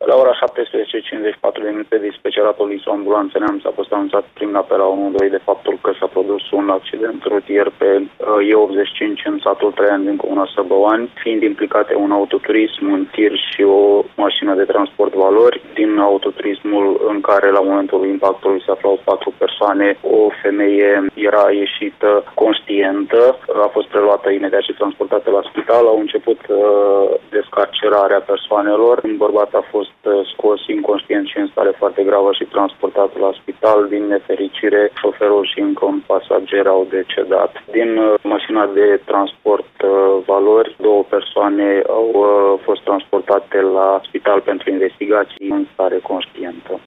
La ora 17:54 de minute, dispeceratul Iso-Ambulanță Neamț a fost anunțat prin apel la 112 de faptul că s-a produs un accident rutier pe E85 în satul Traian din comuna Săbăuani, fiind implicate un autoturism, un tir și o mașină de transport valori. Din autoturismul în care la momentul impactului se aflau 4 persoane, o femeie era ieșită conștientă, a fost preluată imediat și transportată la spital. Au început descarcerarea persoanelor. Un bărbat a fost scos inconștient și în stare foarte gravă și transportat la spital. Din nefericire, șoferul și încă un pasager au decedat. Din mașina de transport valori, 2 persoane au fost transportate la spital pentru investigații în stare conștientă.